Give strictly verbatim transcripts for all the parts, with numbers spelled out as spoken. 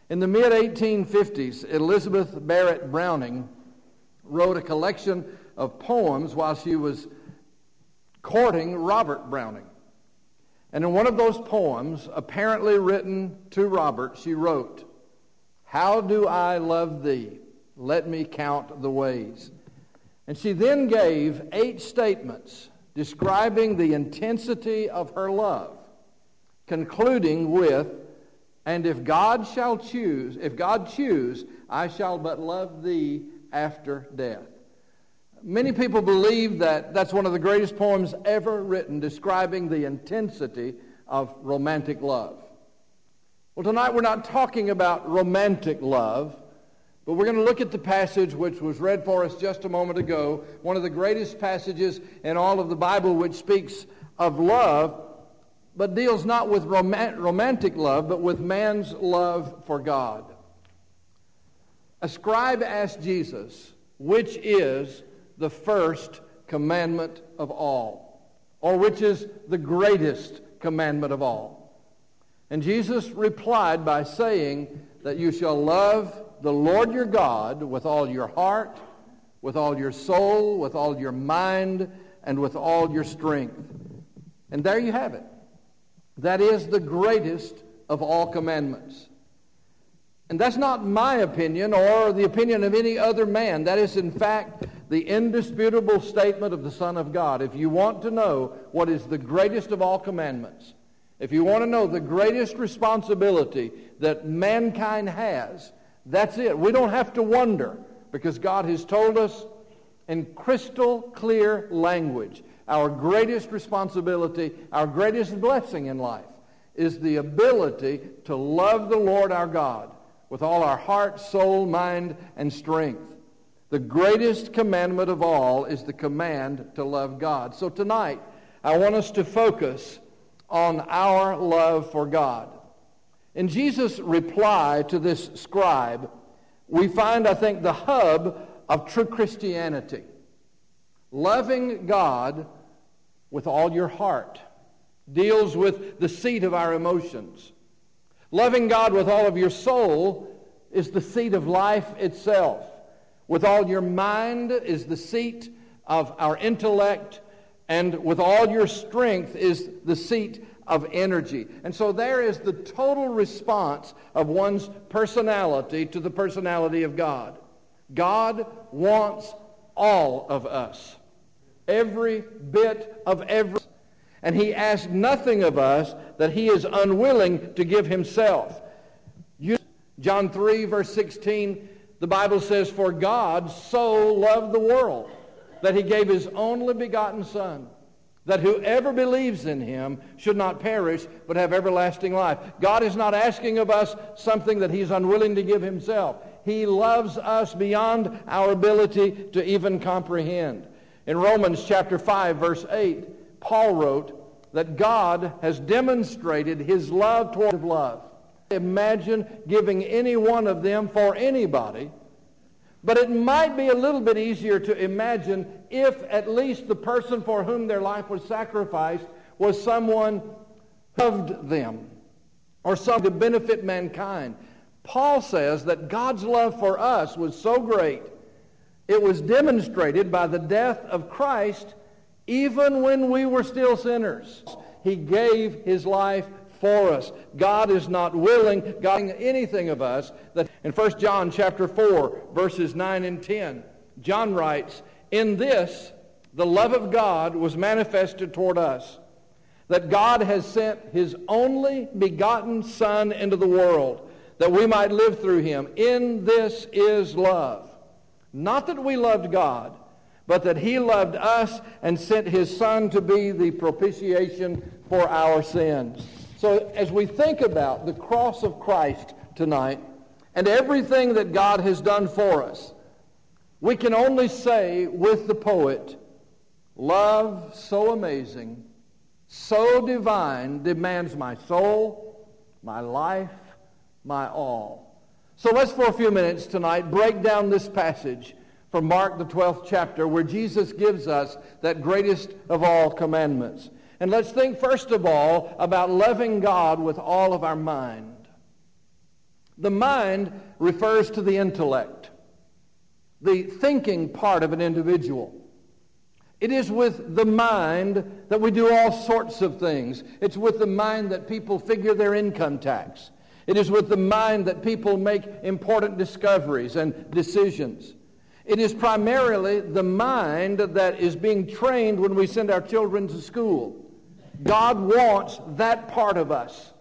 In the mid eighteen fifties, Elizabeth Barrett Browning wrote a collection of poems while she was courting Robert Browning. And in one of those poems, apparently written to Robert, she wrote, "How do I love thee? Let me count the ways." And she then gave eight statements describing the intensity of her love, concluding with, "And if God shall choose, if God choose, I shall but love thee after death." Many people believe that that's one of the greatest poems ever written describing the intensity of romantic love. Well, tonight we're not talking about romantic love, but we're going to look at the passage which was read for us just a moment ago, one of the greatest passages in all of the Bible which speaks of love, but deals not with rom- romantic love, but with man's love for God. A scribe asked Jesus, which is the first commandment of all, or which is the greatest commandment of all? And Jesus replied by saying that you shall love the Lord your God with all your heart, with all your soul, with all your mind, and with all your strength. And there you have it. That is the greatest of all commandments. And that's not my opinion or the opinion of any other man. That is, in fact, the indisputable statement of the Son of God. If you want to know what is the greatest of all commandments, if you want to know the greatest responsibility that mankind has, that's it. We don't have to wonder, because God has told us in crystal clear language, our greatest responsibility, our greatest blessing in life is the ability to love the Lord our God with all our heart, soul, mind, and strength. The greatest commandment of all is the command to love God. So tonight, I want us to focus on our love for God. In Jesus' reply to this scribe, we find, I think, the hub of true Christianity. Loving God with all your heart deals with the seat of our emotions. Loving God with all of your soul is the seat of life itself. With all your mind is the seat of our intellect, and with all your strength is the seat of energy. And so there is the total response of one's personality to the personality of God. God wants all of us, every bit of every. And he asks nothing of us that he is unwilling to give himself. John three, verse sixteen, the Bible says, "For God so loved the world that he gave his only begotten Son, that whoever believes in him should not perish, but have everlasting life." God is not asking of us something that he's unwilling to give himself. He loves us beyond our ability to even comprehend. In Romans chapter five, verse eight, Paul wrote that God has demonstrated his love toward love. Imagine giving any one of them for anybody, but it might be a little bit easier to imagine if at least the person for whom their life was sacrificed was someone who loved them or someone to benefit mankind. Paul says that God's love for us was so great, it was demonstrated by the death of Christ even when we were still sinners. He gave his life for us. God is not willing, God anything of us. That in First John chapter four, verses nine and ten, John writes, "In this the love of God was manifested toward us, that God has sent his only begotten Son into the world, that we might live through him. In this is love. Not that we loved God, but that he loved us and sent his Son to be the propitiation for our sins." So as we think about the cross of Christ tonight and everything that God has done for us, we can only say with the poet, "Love so amazing, so divine, demands my soul, my life, my all." So let's for a few minutes tonight break down this passage from Mark the twelfth chapter, where Jesus gives us that greatest of all commandments. And let's think first of all about loving God with all of our mind. The mind refers to the intellect, the thinking part of an individual. It is with the mind that we do all sorts of things. It's with the mind that people figure their income tax. It is with the mind that people make important discoveries and decisions. It is primarily the mind that is being trained when we send our children to school. God wants that part of us.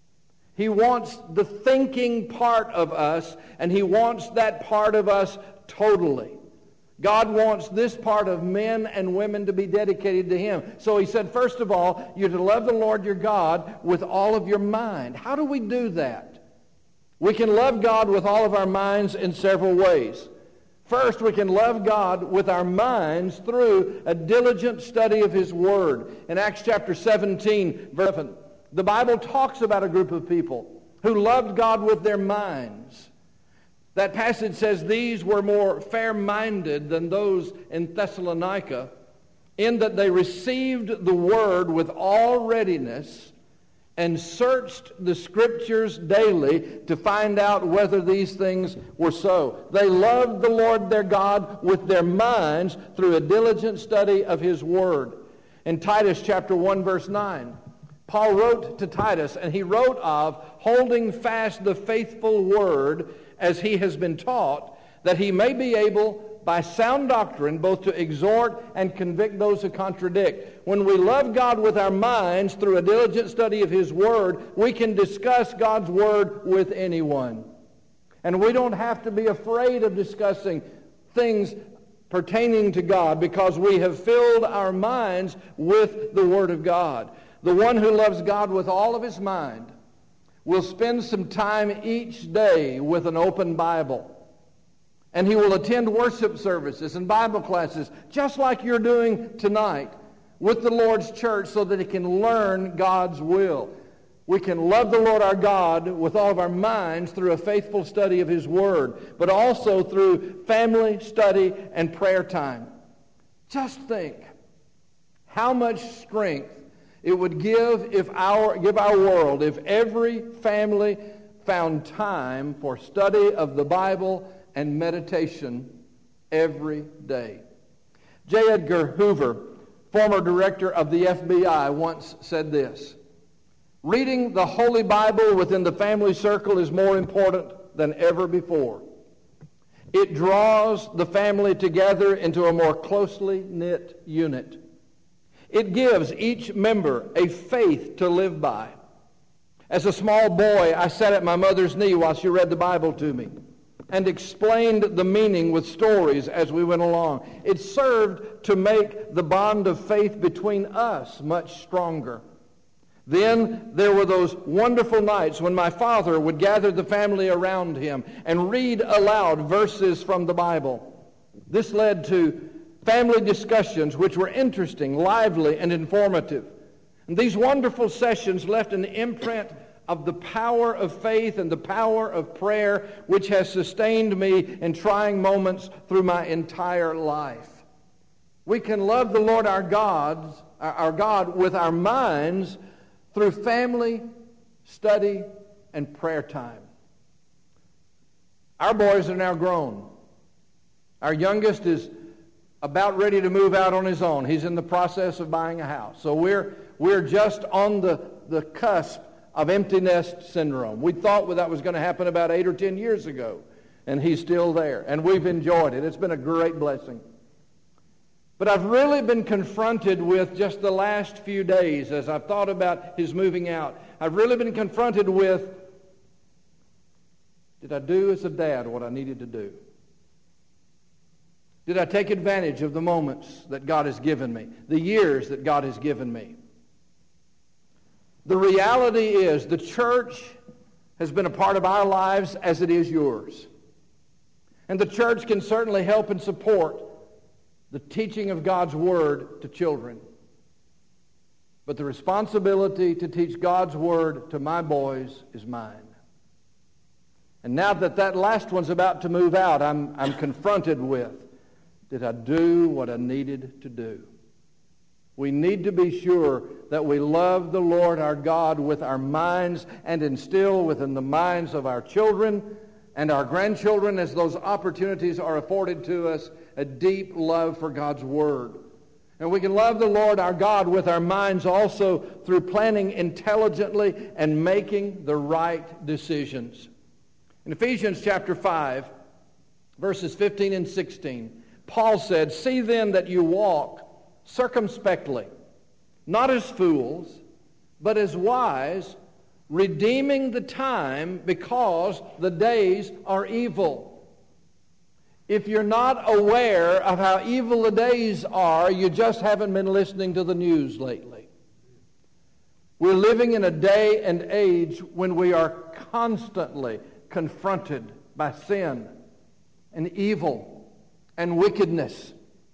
He wants the thinking part of us, and He wants that part of us totally. God wants this part of men and women to be dedicated to Him. So He said, first of all, you're to love the Lord your God with all of your mind. How do we do that? We can love God with all of our minds in several ways. First, we can love God with our minds through a diligent study of His Word. In Acts chapter seventeen, verse eleven, the Bible talks about a group of people who loved God with their minds. That passage says these were more fair-minded than those in Thessalonica, in that they received the Word with all readiness and searched the Scriptures daily to find out whether these things were so. They loved the Lord their God with their minds through a diligent study of His Word. In Titus chapter one, verse nine, Paul wrote to Titus, and he wrote of holding fast the faithful Word as he has been taught, that he may be able by sound doctrine both to exhort and convict those who contradict. When we love God with our minds through a diligent study of His Word, we can discuss God's Word with anyone. And we don't have to be afraid of discussing things pertaining to God because we have filled our minds with the Word of God. The one who loves God with all of his mind will spend some time each day with an open Bible. And he will attend worship services and Bible classes, just like you're doing tonight with the Lord's church, so that he can learn God's will. We can love the Lord our God with all of our minds through a faithful study of His Word, but also through family study and prayer time. Just think how much strength it would give if our give our world if every family found time for study of the Bible and meditation every day. J. Edgar Hoover, former director of the F B I, once said this: reading the Holy Bible within the family circle is more important than ever before. It draws the family together into a more closely knit unit. It gives each member a faith to live by. As a small boy, I sat at my mother's knee while she read the Bible to me and explained the meaning with stories as we went along. It served to make the bond of faith between us much stronger. Then there were those wonderful nights when my father would gather the family around him and read aloud verses from the Bible. This led to family discussions which were interesting, lively, and informative. And these wonderful sessions left an imprint of the power of faith and the power of prayer which has sustained me in trying moments through my entire life. We can love the Lord our God, our God with our minds through family, study, and prayer time. Our boys are now grown. Our youngest is about ready to move out on his own. He's in the process of buying a house. So we're we're just on the, the cusp of empty nest syndrome. We thought that was going to happen about eight or ten years ago, and he's still there. And we've enjoyed it. It's been a great blessing. But I've really been confronted with, just the last few days, as I've thought about his moving out, I've really been confronted with, did I do as a dad what I needed to do? Did I take advantage of the moments that God has given me, the years that God has given me? The reality is the church has been a part of our lives as it is yours. And the church can certainly help and support the teaching of God's Word to children. But the responsibility to teach God's Word to my boys is mine. And now that that last one's about to move out, I'm, I'm confronted with, did I do what I needed to do? We need to be sure that we love the Lord our God with our minds and instill within the minds of our children and our grandchildren, as those opportunities are afforded to us, a deep love for God's Word. And we can love the Lord our God with our minds also through planning intelligently and making the right decisions. In Ephesians chapter five, verses fifteen and sixteen, Paul said, "See then that you walk circumspectly, not as fools, but as wise, redeeming the time, because the days are evil." If you're not aware of how evil the days are, you just haven't been listening to the news lately. We're living in a day and age when we are constantly confronted by sin and evil and wickedness.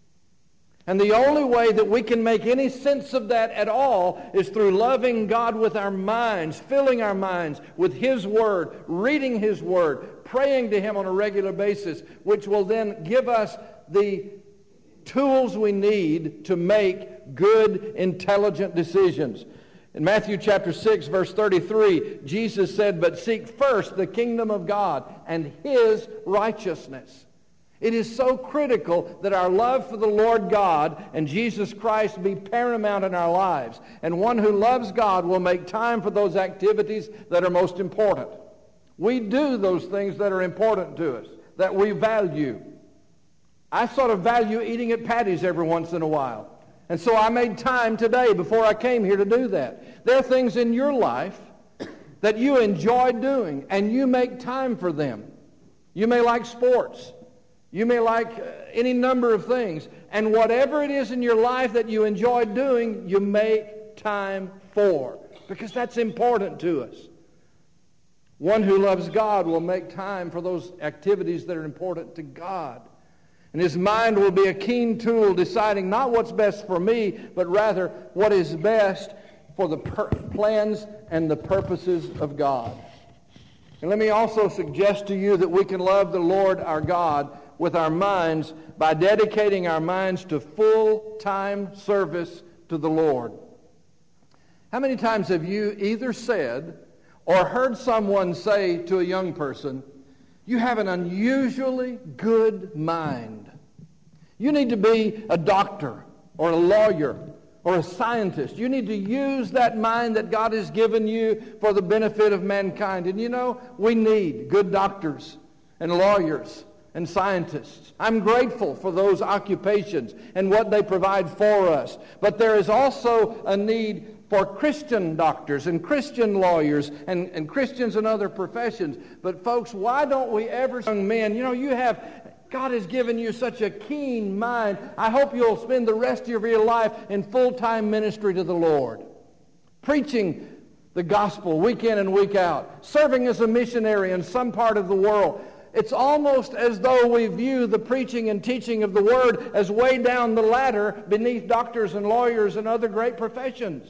And the only way that we can make any sense of that at all is through loving God with our minds, filling our minds with His Word, reading His Word, praying to Him on a regular basis, which will then give us the tools we need to make good, intelligent decisions. In Matthew chapter six, verse thirty-three, Jesus said, "But seek first the kingdom of God and His righteousness." It is so critical that our love for the Lord God and Jesus Christ be paramount in our lives. And one who loves God will make time for those activities that are most important. We do those things that are important to us, that we value. I sort of value eating at Patty's every once in a while. And so I made time today before I came here to do that. There are things in your life that you enjoy doing, and you make time for them. You may like sports. You may like any number of things. And whatever it is in your life that you enjoy doing, you make time for. Because that's important to us. One who loves God will make time for those activities that are important to God. And his mind will be a keen tool deciding not what's best for me, but rather what is best for the per- plans and the purposes of God. And let me also suggest to you that we can love the Lord our God with our minds by dedicating our minds to full-time service to the Lord. How many times have you either said or heard someone say to a young person, "You have an unusually good mind. You need to be a doctor or a lawyer or a scientist. You need to use that mind that God has given you for the benefit of mankind." And you know, we need good doctors and lawyers and scientists. I'm grateful for those occupations and what they provide for us. But there is also a need for Christian doctors and Christian lawyers and, and Christians in other professions. But folks, why don't we ever, young men, you know, you have, God has given you such a keen mind. I hope you'll spend the rest of your life in full-time ministry to the Lord. Preaching the gospel week in and week out. Serving as a missionary in some part of the world. It's almost as though we view the preaching and teaching of the Word as way down the ladder beneath doctors and lawyers and other great professions.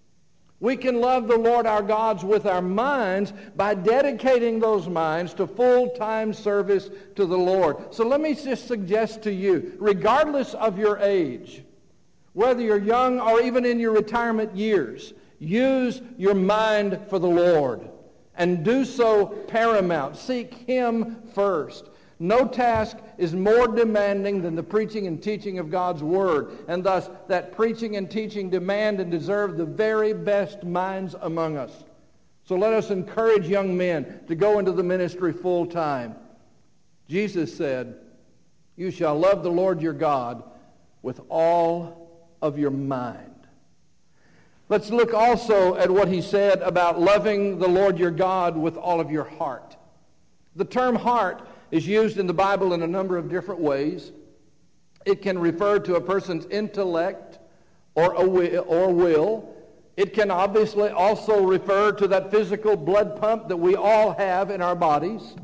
We can love the Lord our God with our minds by dedicating those minds to full-time service to the Lord. So let me just suggest to you, regardless of your age, whether you're young or even in your retirement years, use your mind for the Lord. And do so paramount. Seek Him first. No task is more demanding than the preaching and teaching of God's Word. And thus, that preaching and teaching demand and deserve the very best minds among us. So let us encourage young men to go into the ministry full time. Jesus said, "You shall love the Lord your God with all of your mind." Let's look also at what he said about loving the Lord your God with all of your heart. The term heart is used in the Bible in a number of different ways. It can refer to a person's intellect or a will, or will. It can obviously also refer to that physical blood pump that we all have in our bodies.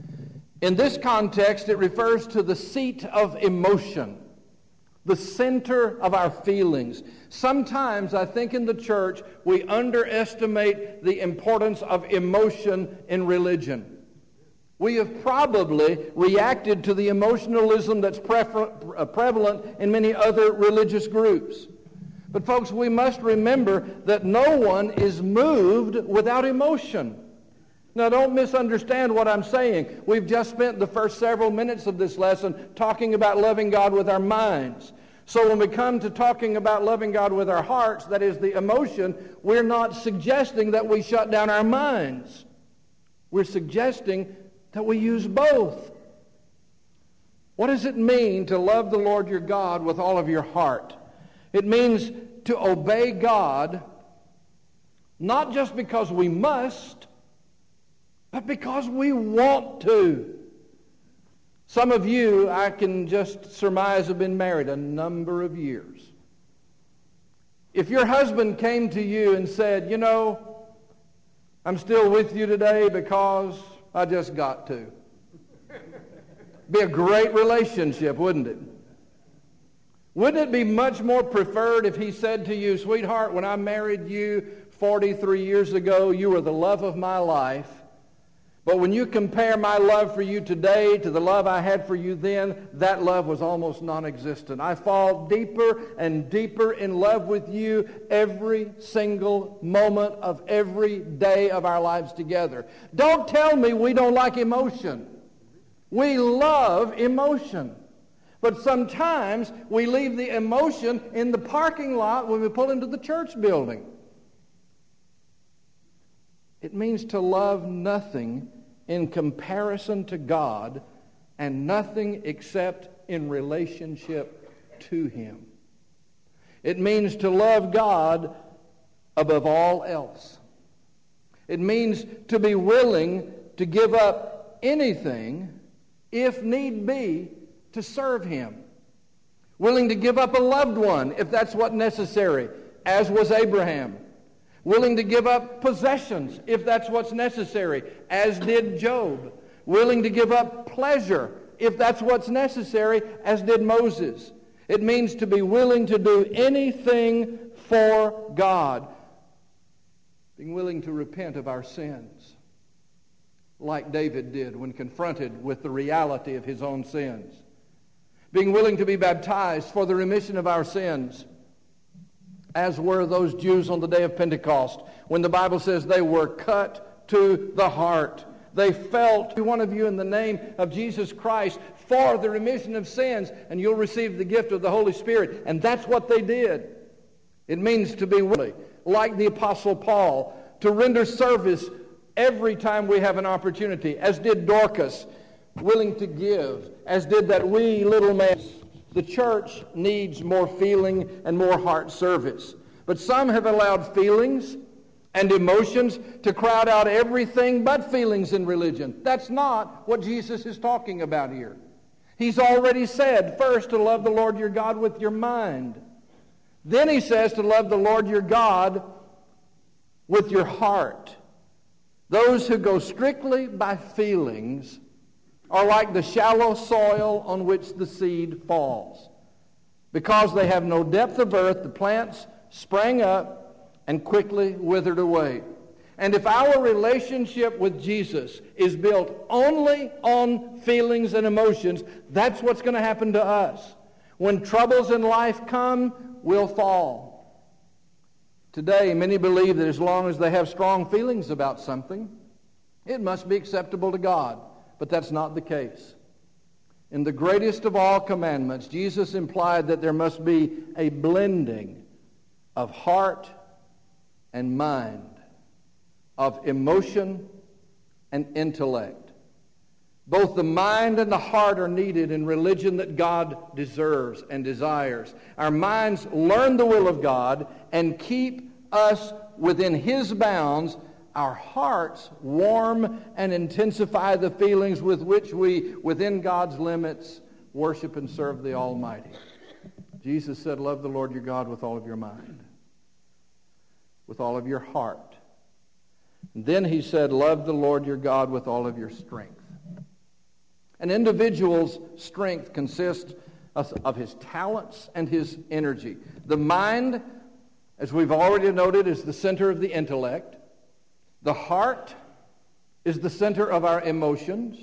In this context, it refers to the seat of emotion, the center of our feelings. Sometimes, I think in the church, we underestimate the importance of emotion in religion. We have probably reacted to the emotionalism that's prefer- prevalent in many other religious groups. But folks, we must remember that no one is moved without emotion. Now, don't misunderstand what I'm saying. We've just spent the first several minutes of this lesson talking about loving God with our minds. So when we come to talking about loving God with our hearts, that is the emotion, we're not suggesting that we shut down our minds. We're suggesting that we use both. What does it mean to love the Lord your God with all of your heart? It means to obey God, not just because we must, but because we want to. Some of you, I can just surmise, have been married a number of years. If your husband came to you and said, you know, I'm still with you today because I just got to. Be a great relationship, wouldn't it? Wouldn't it be much more preferred if he said to you, sweetheart, when I married you forty-three years ago, you were the love of my life. But when you compare my love for you today to the love I had for you then, that love was almost non-existent. I fall deeper and deeper in love with you every single moment of every day of our lives together. Don't tell me we don't like emotion. We love emotion. But sometimes we leave the emotion in the parking lot when we pull into the church building. It means to love nothing in comparison to God and nothing except in relationship to Him. It means to love God above all else. It means to be willing to give up anything, if need be, to serve Him. Willing to give up a loved one, if that's what's necessary, as was Abraham. Willing to give up possessions, if that's what's necessary, as did Job. Willing to give up pleasure, if that's what's necessary, as did Moses. It means to be willing to do anything for God. Being willing to repent of our sins, like David did when confronted with the reality of his own sins. Being willing to be baptized for the remission of our sins, as were those Jews on the day of Pentecost, when the Bible says they were cut to the heart. They felt, one of you in the name of Jesus Christ for the remission of sins, and you'll receive the gift of the Holy Spirit. And that's what they did. It means to be willing, like the Apostle Paul, to render service every time we have an opportunity, as did Dorcas, willing to give, as did that wee little man. The church needs more feeling and more heart service. But some have allowed feelings and emotions to crowd out everything but feelings in religion. That's not what Jesus is talking about here. He's already said, first, to love the Lord your God with your mind. Then he says to love the Lord your God with your heart. Those who go strictly by feelings are like the shallow soil on which the seed falls. Because they have no depth of earth, the plants sprang up and quickly withered away. And if our relationship with Jesus is built only on feelings and emotions, that's what's going to happen to us. When troubles in life come, we'll fall. Today, many believe that as long as they have strong feelings about something, it must be acceptable to God. But that's not the case. In the greatest of all commandments, Jesus implied that there must be a blending of heart and mind, of emotion and intellect. Both the mind and the heart are needed in religion that God deserves and desires. Our minds learn the will of God and keep us within His bounds. Our hearts warm and intensify the feelings with which we, within God's limits, worship and serve the Almighty. Jesus said, love the Lord your God with all of your mind, with all of your heart. And then he said, love the Lord your God with all of your strength. An individual's strength consists of his talents and his energy. The mind, as we've already noted, is the center of the intellect. The heart is the center of our emotions.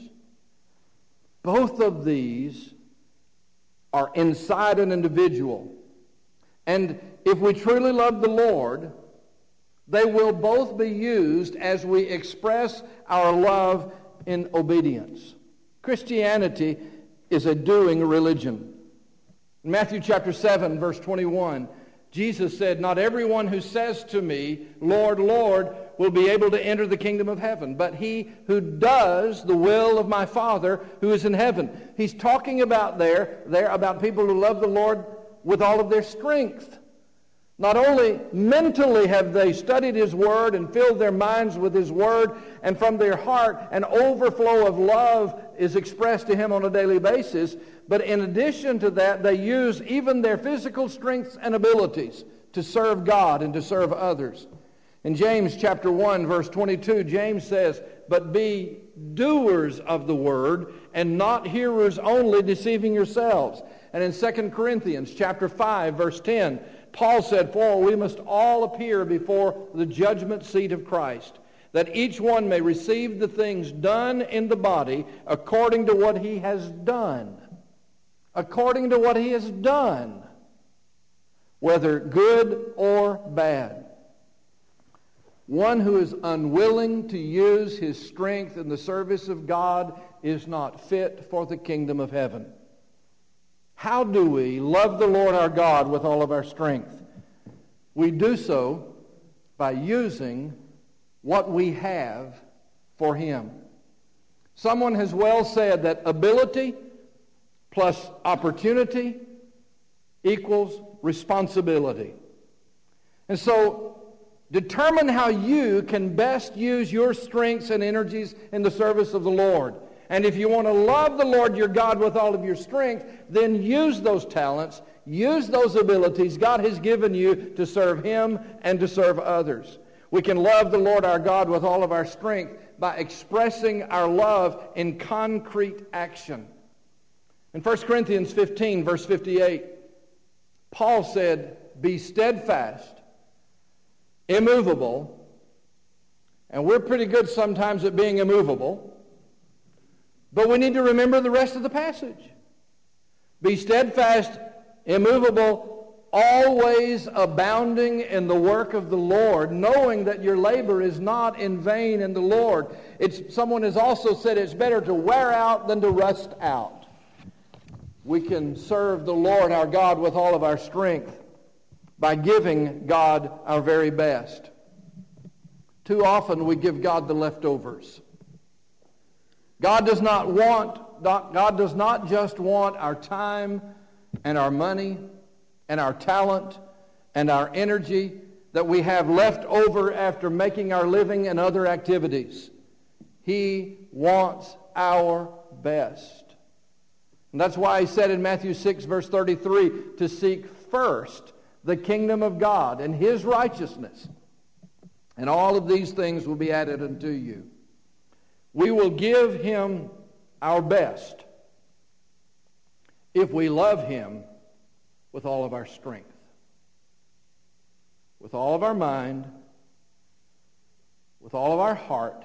Both of these are inside an individual. And if we truly love the Lord, they will both be used as we express our love in obedience. Christianity is a doing religion. In Matthew chapter seven, verse twenty-one, Jesus said, "Not everyone who says to me, 'Lord, Lord,' will be able to enter the kingdom of heaven, but he who does the will of my Father who is in heaven." He's talking about there, there about people who love the Lord with all of their strength. Not only mentally have they studied His Word and filled their minds with His Word, and from their heart an overflow of love is expressed to Him on a daily basis, but in addition to that, they use even their physical strengths and abilities to serve God and to serve others. In James chapter one, verse twenty-two, James says, "But be doers of the word, and not hearers only, deceiving yourselves." And in Second Corinthians chapter five, verse ten, Paul said, "For we must all appear before the judgment seat of Christ, that each one may receive the things done in the body according to what he has done." According to what he has done, whether good or bad. One who is unwilling to use his strength in the service of God is not fit for the kingdom of heaven. How do we love the Lord our God with all of our strength? We do so by using what we have for Him. Someone has well said that ability plus opportunity equals responsibility. And so, determine how you can best use your strengths and energies in the service of the Lord. And if you want to love the Lord your God with all of your strength, then use those talents, use those abilities God has given you to serve Him and to serve others. We can love the Lord our God with all of our strength by expressing our love in concrete action. In First Corinthians fifteen, verse fifty-eight, Paul said, "Be steadfast, immovable," and we're pretty good sometimes at being immovable, but we need to remember the rest of the passage. "Be steadfast, immovable, always abounding in the work of the Lord, knowing that your labor is not in vain in the Lord." It's, someone has also said it's better to wear out than to rust out. We can serve the Lord our God with all of our strength by giving God our very best. Too often we give God the leftovers. God does not want, God does not just want our time and our money and our talent and our energy that we have left over after making our living and other activities. He wants our best. And that's why He said in Matthew six, verse thirty-three, to seek first the kingdom of God and His righteousness, and all of these things will be added unto you. We will give Him our best if we love Him with all of our strength, with all of our mind, with all of our heart,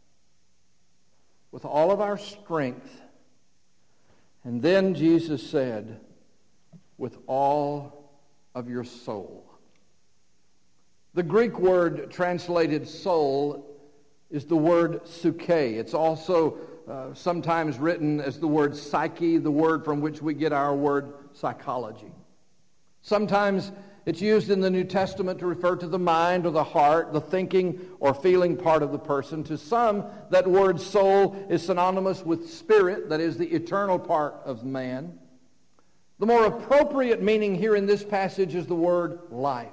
with all of our strength. And then Jesus said, with all of your soul. The Greek word translated soul is the word psyche. It's also uh, sometimes written as the word psyche, the word from which we get our word psychology. Sometimes it's used in the New Testament to refer to the mind or the heart, the thinking or feeling part of the person. To some, that word soul is synonymous with spirit, that is the eternal part of man. The more appropriate meaning here in this passage is the word life.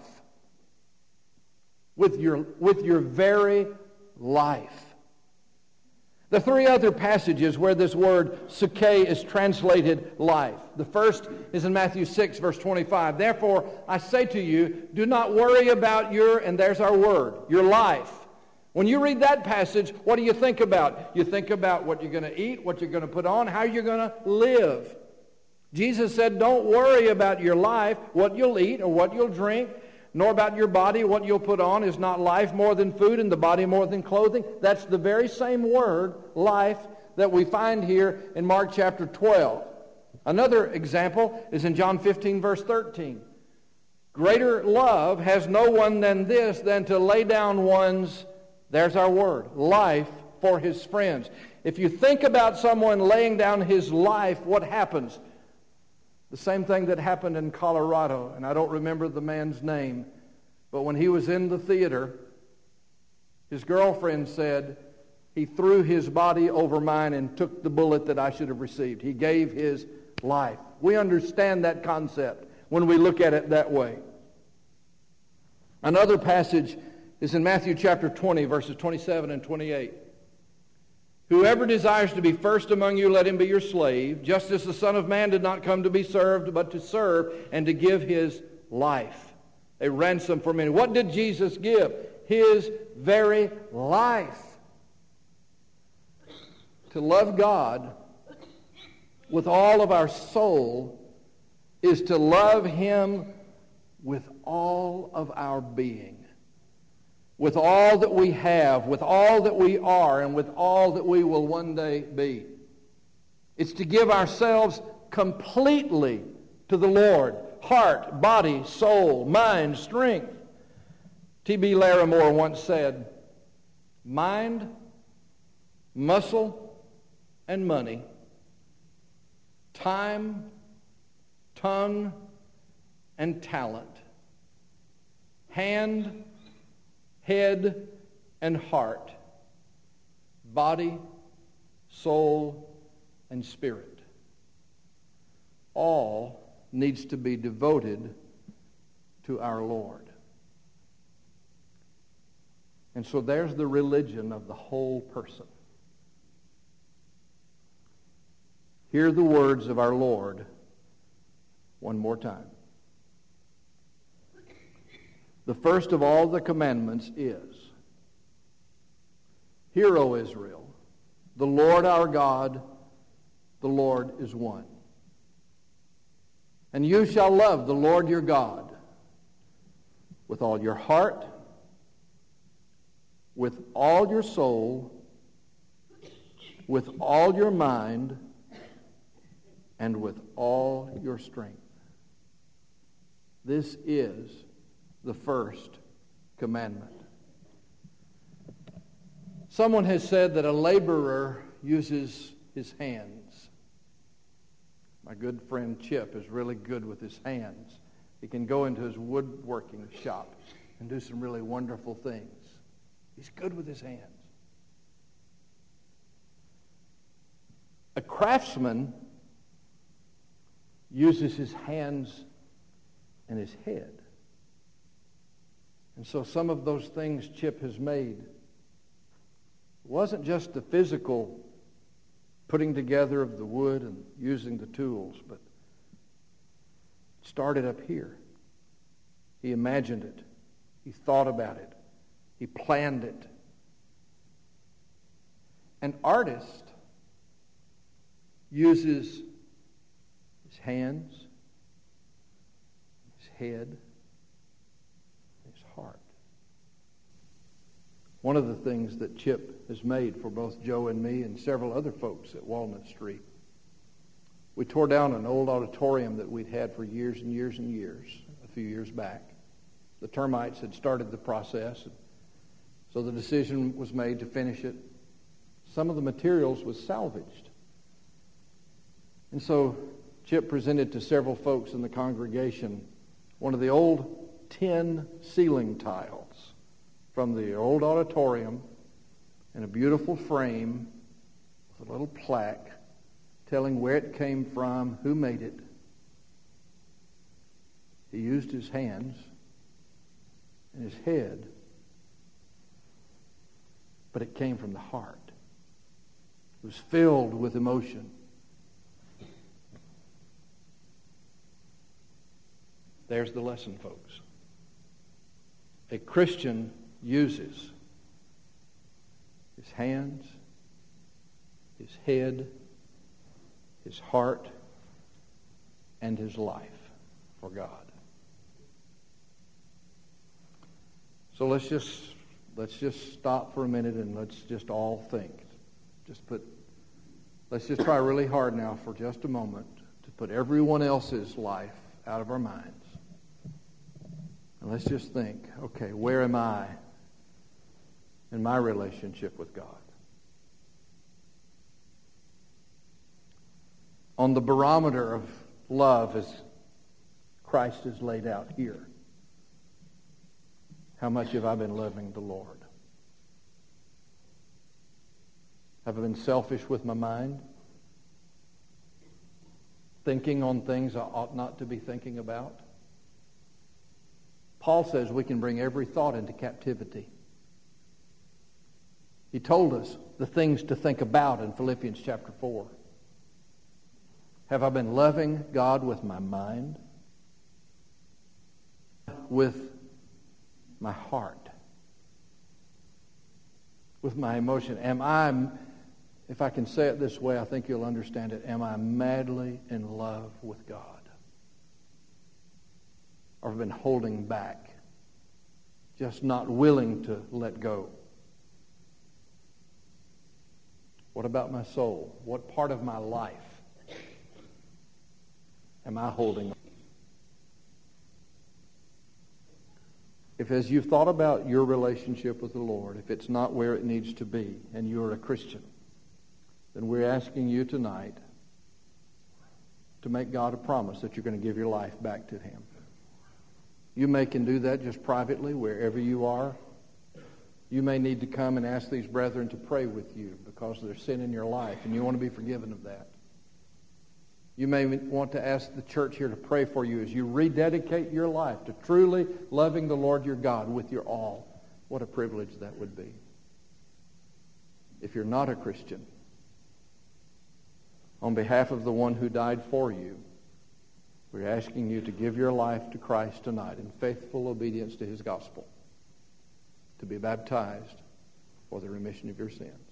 With your, with your very life. The three other passages where this word psyche is translated life. The first is in Matthew six, verse twenty-five. "Therefore, I say to you, do not worry about your," and there's our word, your life. When you read that passage, what do you think about? You think about what you're going to eat, what you're going to put on, how you're going to live. Jesus said, don't worry about your life, what you'll eat or what you'll drink, nor about your body, what you'll put on. Is not life more than food and the body more than clothing? That's the very same word, life, that we find here in Mark chapter twelve. Another example is in John fifteen, verse thirteen. Greater love has no one than this, than to lay down one's, there's our word, life for his friends. If you think about someone laying down his life, what happens? The same thing that happened in Colorado, and I don't remember the man's name, but when he was in the theater, his girlfriend said, he threw his body over mine and took the bullet that I should have received. He gave his life. We understand that concept when we look at it that way. Another passage is in Matthew chapter twenty, verses twenty-seven and twenty-eight. Whoever desires to be first among you, let him be your slave, just as the Son of Man did not come to be served, but to serve and to give his life, a ransom for many. What did Jesus give? His very life. To love God with all of our soul is to love him with all of our being, with all that we have, with all that we are, and with all that we will one day be. It's to give ourselves completely to the Lord, heart, body, soul, mind, strength. T B Larimore once said, mind, muscle, and money, time, tongue, and talent, hand, head, and heart, body, soul, and spirit. All needs to be devoted to our Lord. And so there's the religion of the whole person. Hear the words of our Lord one more time. The first of all the commandments is, Hear, O Israel, the Lord our God, the Lord is one. And you shall love the Lord your God with all your heart, with all your soul, with all your mind, and with all your strength. This is the first commandment. Someone has said that a laborer uses his hands. My good friend Chip is really good with his hands. He can go into his woodworking shop and do some really wonderful things. He's good with his hands. A craftsman uses his hands and his head. And so some of those things Chip has made wasn't just the physical putting together of the wood and using the tools, but it started up here. He imagined it. He thought about it. He planned it. An artist uses his hands, his head, his heart. One of the things that Chip has made for both Joe and me and several other folks at Walnut Street, we tore down an old auditorium that we'd had for years and years and years, a few years back. The termites had started the process, so the decision was made to finish it. Some of the materials was salvaged. And so Chip presented to several folks in the congregation one of the old tin ceiling tiles from the old auditorium in a beautiful frame with a little plaque telling where it came from, who made it. He used his hands and his head, but it came from the heart. It was filled with emotion. There's the lesson, folks. A Christian uses his hands, his head, his heart, and his life for God. So let's just let's just stop for a minute and let's just all think. Just put let's just try really hard now for just a moment to put everyone else's life out of our minds. And let's just think, okay, where am I in my relationship with God? On the barometer of love as Christ is laid out here, how much have I been loving the Lord? Have I been selfish with my mind? Thinking on things I ought not to be thinking about? Paul says we can bring every thought into captivity. He told us the things to think about in Philippians chapter four. Have I been loving God with my mind? With my heart? With my emotion? Am I, if I can say it this way, I think you'll understand it, am I madly in love with God? Or have I been holding back? Just not willing to let go? What about my soul? What part of my life am I holding on? If as you've thought about your relationship with the Lord, if it's not where it needs to be and you're a Christian, then we're asking you tonight to make God a promise that you're going to give your life back to Him. You may can do that just privately wherever you are. You may need to come and ask these brethren to pray with you because there's sin in your life and you want to be forgiven of that. You may want to ask the church here to pray for you as you rededicate your life to truly loving the Lord your God with your all. What a privilege that would be. If you're not a Christian, on behalf of the one who died for you, we're asking you to give your life to Christ tonight in faithful obedience to His gospel, to be baptized for the remission of your sins.